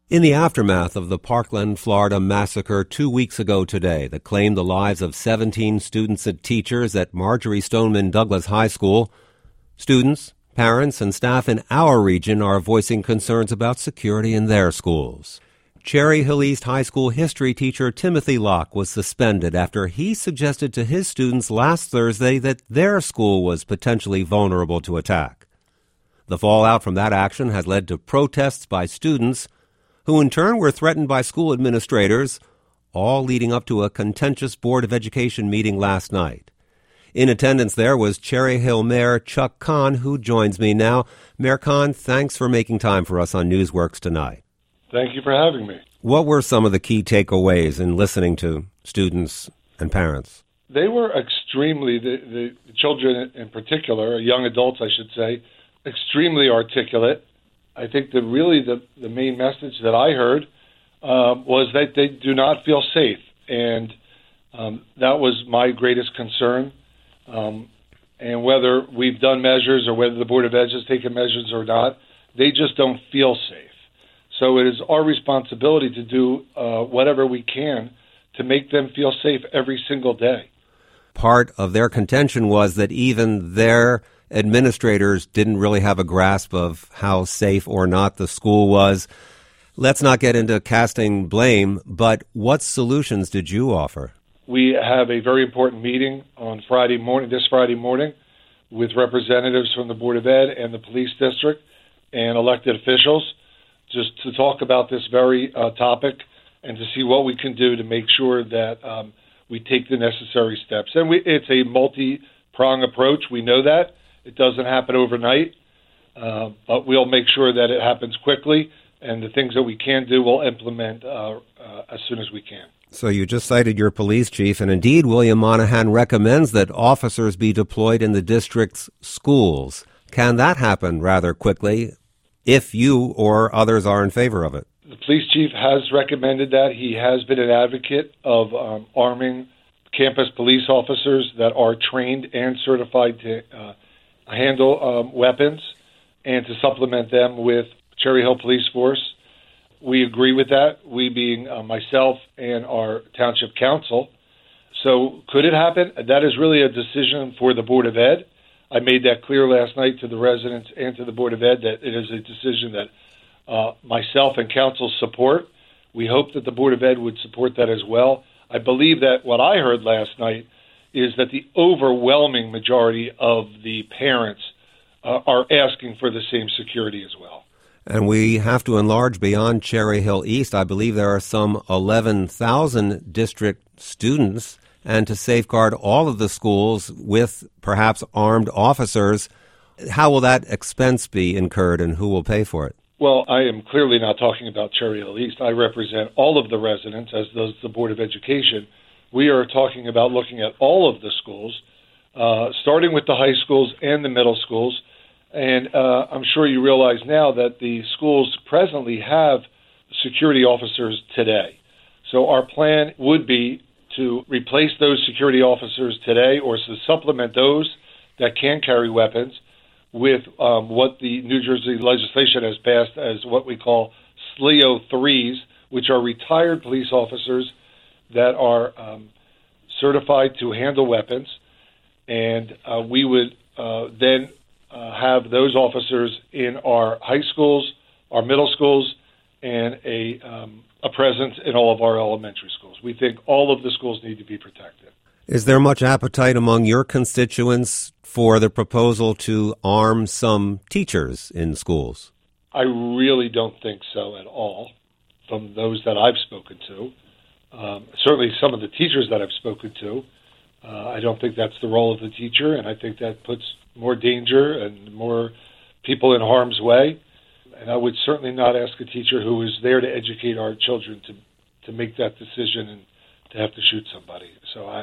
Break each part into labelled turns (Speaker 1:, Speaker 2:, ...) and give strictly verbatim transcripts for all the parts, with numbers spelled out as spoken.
Speaker 1: In the aftermath of the Parkland, Florida massacre two weeks ago today that claimed the lives of seventeen students and teachers at Marjory Stoneman Douglas High School, students, parents, and staff in our region are voicing concerns about security in their schools. Cherry Hill East High School history teacher Timothy Locke was suspended after he suggested to his students last Thursday that their school was potentially vulnerable to attack. The fallout from that action has led to protests by students who in turn were threatened by school administrators, all leading up to a contentious Board of Education meeting last night. In attendance there was Cherry Hill Mayor Chuck Kahn, who joins me now. Mayor Kahn, thanks for making time for us on Newsworks tonight.
Speaker 2: Thank you for having me.
Speaker 1: What were some of the key takeaways in listening to students and parents?
Speaker 2: They were extremely, the, the children in particular, young adults I should say, extremely articulate. I think that really the, the main message that I heard um, was that they do not feel safe, and um, that was my greatest concern. Um, and whether we've done measures or whether the Board of Ed has taken measures or not, they just don't feel safe. So it is our responsibility to do uh, whatever we can to make them feel safe every single day.
Speaker 1: Part of their contention was that even their administrators didn't really have a grasp of how safe or not the school was. Let's not get into casting blame, but what solutions did you offer?
Speaker 2: We have a very important meeting on Friday morning, this Friday morning, with representatives from the Board of Ed and the police district and elected officials, just to talk about this very uh, topic and to see what we can do to make sure that um, we take the necessary steps. And we, it's a multi-pronged approach. We know that. It doesn't happen overnight, uh, but we'll make sure that it happens quickly, and the things that we can do we'll implement uh, uh, as soon as we can.
Speaker 1: So you just cited your police chief, and indeed William Monahan recommends that officers be deployed in the district's schools. Can that happen rather quickly if you or others are in favor of it?
Speaker 2: The police chief has recommended that. He has been an advocate of um, arming campus police officers that are trained and certified to uh, handle um, weapons and to supplement them with Cherry Hill Police Force. We agree with that, we being uh, myself and our township council. So could it happen? That is really a decision for the Board of Ed. I made that clear last night to the residents and to the Board of Ed that it is a decision that uh, myself and council support. We hope that the Board of Ed would support that as well. I believe that what I heard last night is that the overwhelming majority of the parents uh, are asking for the same security as well.
Speaker 1: And we have to enlarge beyond Cherry Hill East. I believe there are some eleven thousand district students, and to safeguard all of the schools with perhaps armed officers, how will that expense be incurred and who will pay for it?
Speaker 2: Well, I am clearly not talking about Cherry Hill East. I represent all of the residents, as does the Board of Education. We are talking about looking at all of the schools, uh, starting with the high schools and the middle schools. And uh, I'm sure you realize now that the schools presently have security officers today. So our plan would be to replace those security officers today or to supplement those that can carry weapons with um, what the New Jersey legislation has passed as what we call S L E O threes, which are retired police officers that are um, certified to handle weapons. And uh, we would uh, then uh, have those officers in our high schools, our middle schools, and a, um, a presence in all of our elementary schools. We think all of the schools need to be protected.
Speaker 1: Is there much appetite among your constituents for the proposal to arm some teachers in schools?
Speaker 2: I really don't think so at all, from those that I've spoken to. Um, certainly some of the teachers that I've spoken to. Uh, I don't think that's the role of the teacher, and I think that puts more danger and more people in harm's way. And I would certainly not ask a teacher who is there to educate our children to to make that decision and to have to shoot somebody. So I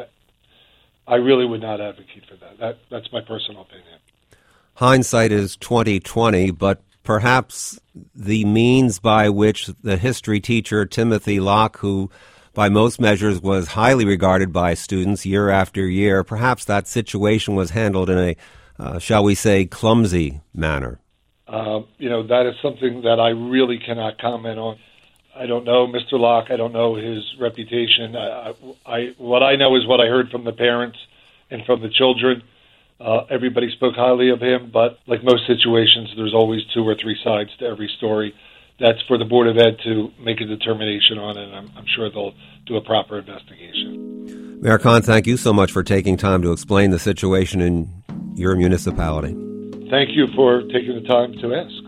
Speaker 2: I really would not advocate for that. That that's my personal opinion.
Speaker 1: Hindsight is twenty twenty, but perhaps the means by which the history teacher Timothy Locke, who by most measures was highly regarded by students year after year, perhaps that situation was handled in a, uh, shall we say, clumsy manner.
Speaker 2: Uh, you know, that is something that I really cannot comment on. I don't know Mister Locke. I don't know his reputation. I, I, what I know is what I heard from the parents and from the children. Uh, everybody spoke highly of him, but like most situations, there's always two or three sides to every story. That's for the Board of Ed to make a determination on, and I'm, I'm sure they'll do a proper investigation.
Speaker 1: Mayor Khan, thank you so much for taking time to explain the situation in your municipality.
Speaker 2: Thank you for taking the time to ask.